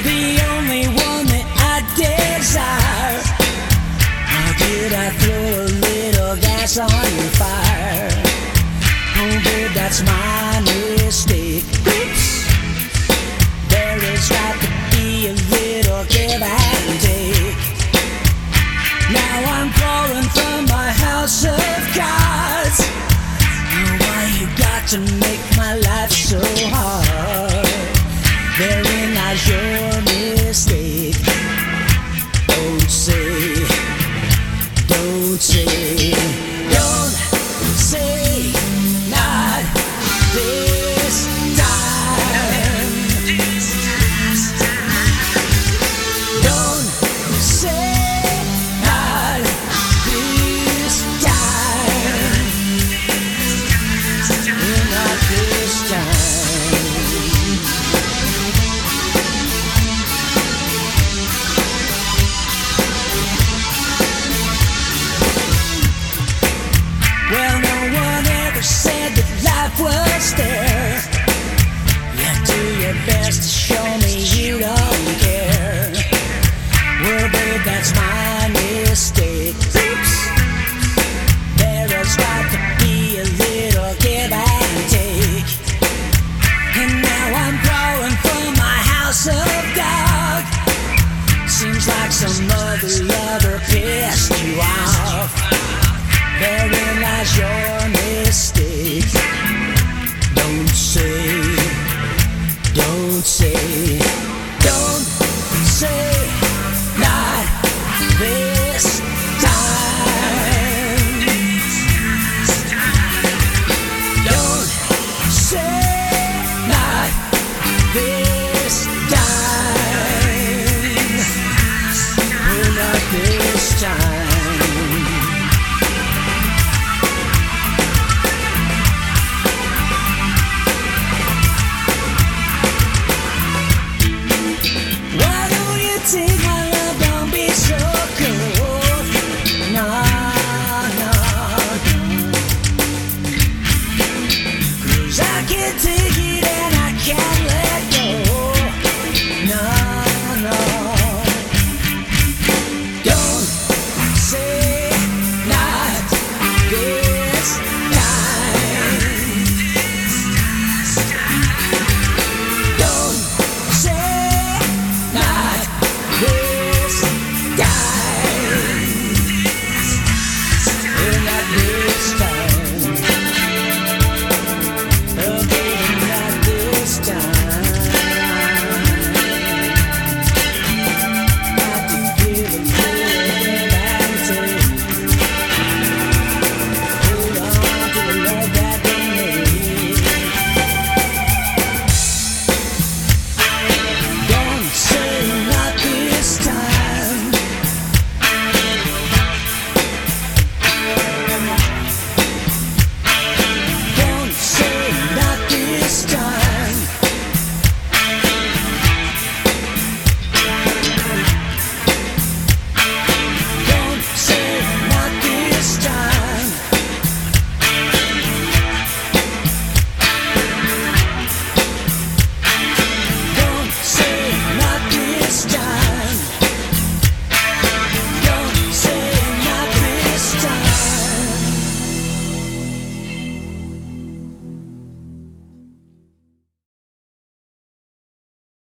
You're the only one that I desire. How did I throw a little gas on your fire? Oh, babe, that's my mistake. Oops. There has got to be a little give and take. Now I'm crawling from my house of cards. Oh, why you got to make my life so hard? Therein lies your mistake. Don't say, don't say, don't say not this time. Don't say not this time. Not this time. Well, no one ever said that life was fair. You do your best to show me you don't care. Well, babe, that's my mistake. Oops. There has got to be a little give and take. And now I'm crawling from my house of dog. Seems like some other lover pissed you off. Therein lies your mistake. Don't say, don't say